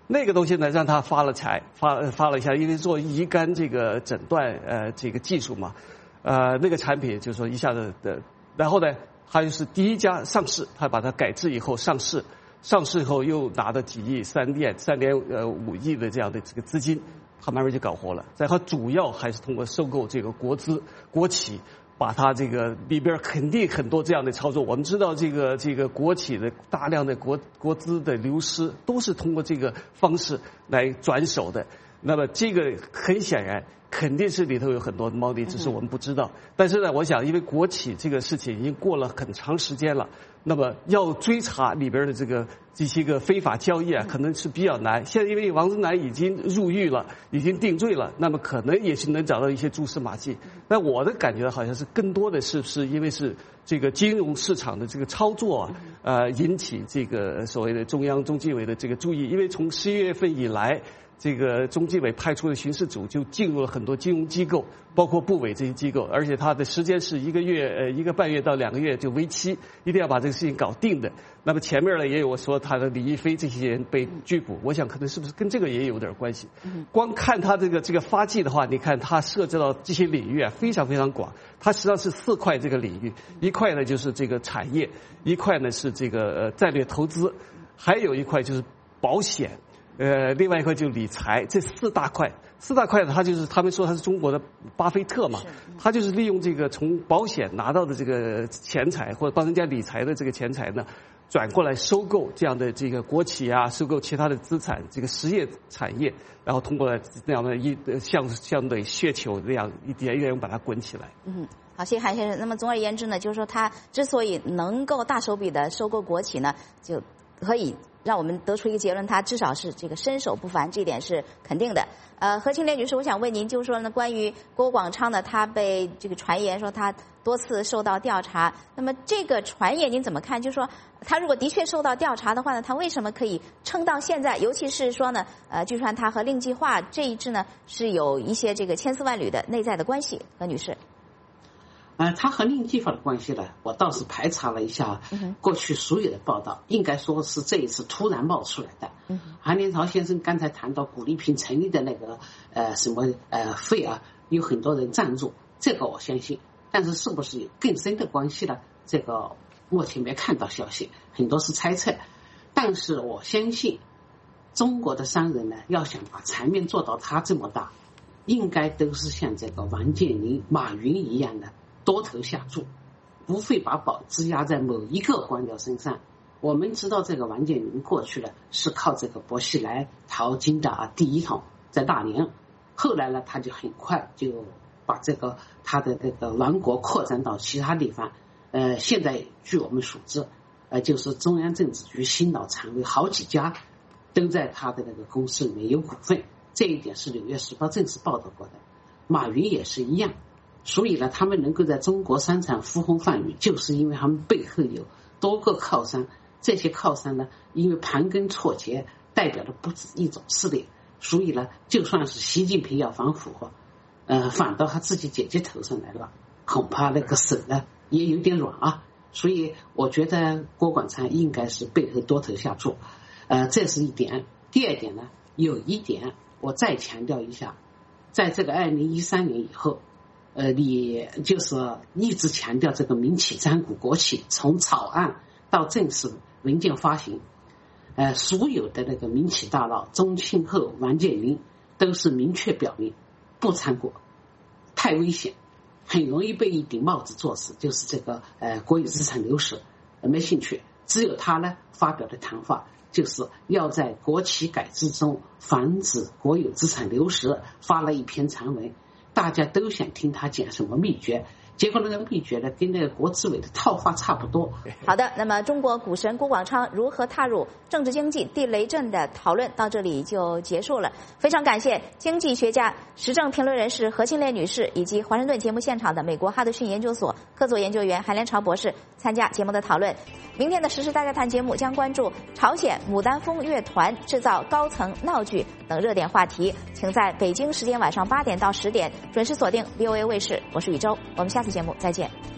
那个东西呢，让他发了财，发发了一下，因为做乙肝这个诊断呃这个技术嘛，呃那个产品就是说一下子的，然后呢，他就是第一家上市，他把它改制以后上市，上市以后又拿了几亿、三点三点呃五亿的这样的这个资金，他慢慢就搞活了。在他主要还是通过收购这个国资国企。把它这个里边肯定很多这样的操作，我们知道这个这个国企的大量的国国资的流失都是通过这个方式来转手的。那么这个很显然肯定是里头有很多猫腻，只是我们不知道。但是呢，我想因为国企这个事情已经过了很长时间了，那么要追查里边的这个这些个非法交易啊，可能是比较难。现在因为王增南已经入狱了，已经定罪了，那么可能也是能找到一些蛛丝马迹。那我的感觉好像是更多的是是因为是这个金融市场的这个操作啊，呃，引起这个所谓的中央中纪委的这个注意。因为从十一月份以来，这个中纪委派出的巡视组就进入了很多金融机构，包括部委这些机构，而且它的时间是一个月呃一个半月到两个月就为期，一定要把这个事情搞定的。那么前面呢也有说他的李亦菲这些人被拘捕，我想可能是不是跟这个也有点关系。光看他这个这个发迹的话，你看他涉及到这些领域啊非常非常广，它实际上是四块这个领域，一块呢就是这个产业，一块呢是这个呃战略投资，还有一块就是保险。呃，另外一块就理财，这四大块，四大块呢，他就是他们说他是中国的巴菲特嘛，他就是利用这个从保险拿到的这个钱财，或者帮人家理财的这个钱财呢，转过来收购这样的这个国企啊，收购其他的资产，这个实业产业，然后通过那样的一像相对雪球那样一点一点把它滚起来。 嗯。好，谢谢韩先生。那么总而言之呢，就是说他之所以能够大手笔的收购国企呢，就可以让我们得出一个结论，他至少是这个身手不凡，这一点是肯定的。呃，何庆莲女士，我想问您，就是说呢，关于郭广昌呢，他被这个传言说他多次受到调查，那么这个传言您怎么看？就是说，他如果的确受到调查的话呢，他为什么可以撑到现在？尤其是说呢，呃，据传他和令计划这一支呢是有一些这个千丝万缕的内在的关系。何女士。 呃，他和令计划的关系呢，我倒是排查了一下过去所有的报道，应该说是这一次突然冒出来的。韩连朝先生刚才谈到古丽萍成立的那个呃什么呃会啊，有很多人赞助，这个我相信，但是是不是有更深的关系呢？这个目前没看到消息，很多是猜测。但是我相信，中国的商人呢，要想把场面做到他这么大，应该都是像这个王健林、马云一样的。多头下注，不会把宝质压在某一个官僚身上。我们知道这个王健林过去了是靠这个薄熙来淘金的啊第一桶在大连，后来呢他就很快就把这个他的这个王国扩展到其他地方。呃，现在据我们所知，呃，就是中央政治局新老常委好几家都在他的那个公司里面有股份，这一点是《纽约时报》正式报道过的。马云也是一样。所以呢，他们能够在中国商场呼风唤雨，就是因为他们背后有多个靠山。这些靠山呢，因为盘根错节，代表的不止一种势力。所以呢，就算是习近平要反腐，呃，反到他自己姐姐头上来了，恐怕那个手呢也有点软啊。所以我觉得郭广昌应该是背后多头下注，呃，这是一点。第二点呢，有一点我再强调一下，在这个二零一三年以后。呃，你就是一直强调这个民企占股国企，从草案到正式文件发行，呃，所有的那个民企大佬钟庆后、王健林都是明确表明不参股，太危险，很容易被一顶帽子坐死，就是这个呃国有资产流失，没兴趣。只有他呢发表的谈话，就是要在国企改制中防止国有资产流失，发了一篇长文。大家都想听他讲什么秘诀，结果那个秘诀呢，跟那个国资委的套话差不多。 好的，那么中国股神郭广昌如何踏入政治经济地雷阵的讨论到这里就结束了。非常感谢经济学家、时政评论人士何庆烈女士，以及华盛顿节目现场的美国哈德逊研究所客座研究员韩连朝博士参加节目的讨论。明天的时事大家谈节目将关注朝鲜牡丹峰乐团制造高层闹剧等热点话题，请在北京时间晚上八点到十点准时锁定 V O A 卫视，我是宇宙，我们下次节目再见。